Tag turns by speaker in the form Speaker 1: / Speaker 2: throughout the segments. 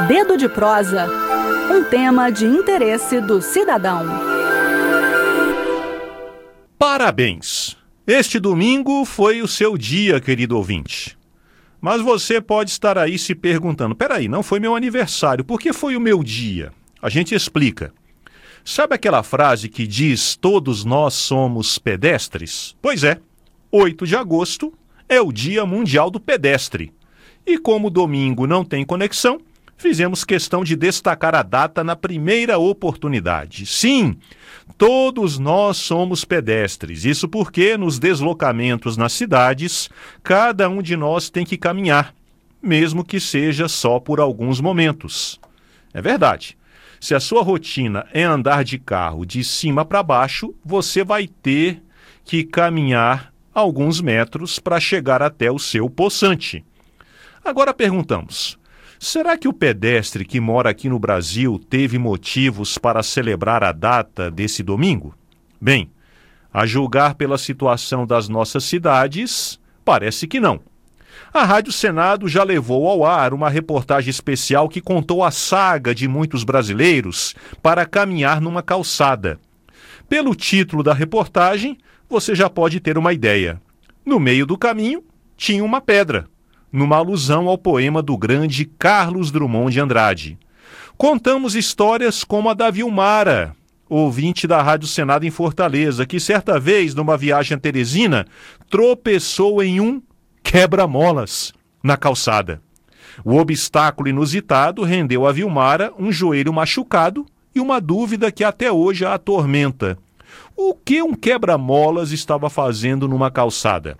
Speaker 1: Dedo de Prosa, um tema de interesse do cidadão.
Speaker 2: Parabéns! Este domingo foi o seu dia, querido ouvinte. Mas você pode estar aí se perguntando, peraí, não foi meu aniversário, por que foi o meu dia? A gente explica. Sabe aquela frase que diz todos nós somos pedestres? Pois é, 8 de agosto é o Dia Mundial do Pedestre. E como domingo não tem conexão, fizemos questão de destacar a data na primeira oportunidade. Sim, todos nós somos pedestres. Isso porque nos deslocamentos nas cidades, cada um de nós tem que caminhar, mesmo que seja só por alguns momentos. É verdade. Se a sua rotina é andar de carro de cima para baixo, você vai ter que caminhar alguns metros para chegar até o seu poçante. Agora perguntamos, será que o pedestre que mora aqui no Brasil teve motivos para celebrar a data desse domingo? Bem, a julgar pela situação das nossas cidades, parece que não. A Rádio Senado já levou ao ar uma reportagem especial que contou a saga de muitos brasileiros para caminhar numa calçada. Pelo título da reportagem, você já pode ter uma ideia. No meio do caminho, tinha uma pedra, numa alusão ao poema do grande Carlos Drummond de Andrade. Contamos histórias como a da Vilmara, ouvinte da Rádio Senado em Fortaleza, que certa vez, numa viagem a Teresina, tropeçou em um quebra-molas na calçada. O obstáculo inusitado rendeu a Vilmara um joelho machucado e uma dúvida que até hoje a atormenta. O que um quebra-molas estava fazendo numa calçada?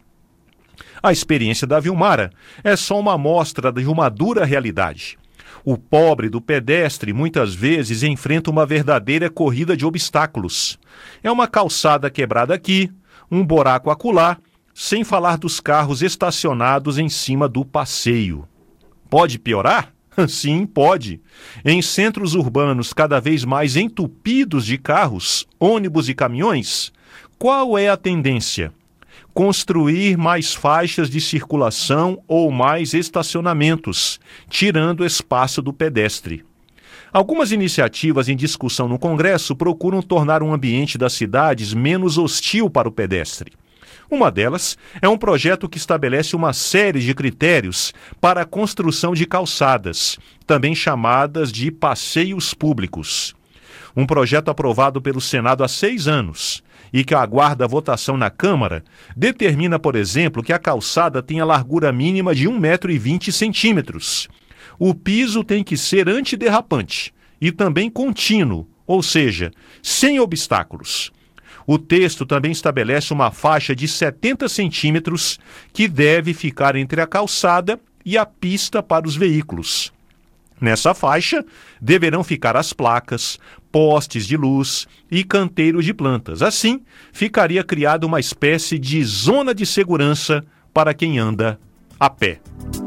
Speaker 2: A experiência da Vilmara é só uma amostra de uma dura realidade. O pobre do pedestre muitas vezes enfrenta uma verdadeira corrida de obstáculos. É uma calçada quebrada aqui, um buraco acolá, sem falar dos carros estacionados em cima do passeio. Pode piorar? Sim, pode. Em centros urbanos cada vez mais entupidos de carros, ônibus e caminhões, qual é a tendência? Construir mais faixas de circulação ou mais estacionamentos, tirando espaço do pedestre. Algumas iniciativas em discussão no Congresso procuram tornar um ambiente das cidades menos hostil para o pedestre. Uma delas é um projeto que estabelece uma série de critérios para a construção de calçadas, também chamadas de passeios públicos. Um projeto aprovado pelo Senado há 6 anos e que aguarda a votação na Câmara, determina, por exemplo, que a calçada tenha largura mínima de 1,20 m. O piso tem que ser antiderrapante e também contínuo, ou seja, sem obstáculos. O texto também estabelece uma faixa de 70 centímetros que deve ficar entre a calçada e a pista para os veículos. Nessa faixa deverão ficar as placas, postes de luz e canteiro de plantas. Assim, ficaria criada uma espécie de zona de segurança para quem anda a pé.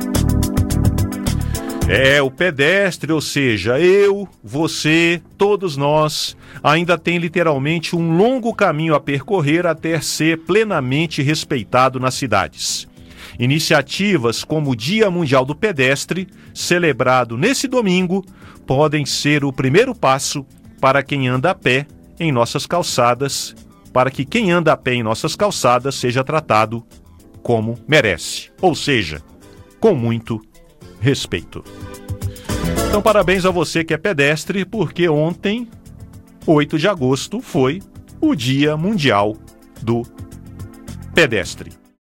Speaker 2: O pedestre, ou seja, eu, você, todos nós, ainda tem literalmente um longo caminho a percorrer até ser plenamente respeitado nas cidades. Iniciativas como o Dia Mundial do Pedestre, celebrado nesse domingo, podem ser o primeiro passo para quem anda a pé em nossas calçadas, para que quem anda a pé em nossas calçadas seja tratado como merece, ou seja, com muito respeito. Então, parabéns a você que é pedestre, porque ontem, 8 de agosto, foi o Dia Mundial do Pedestre.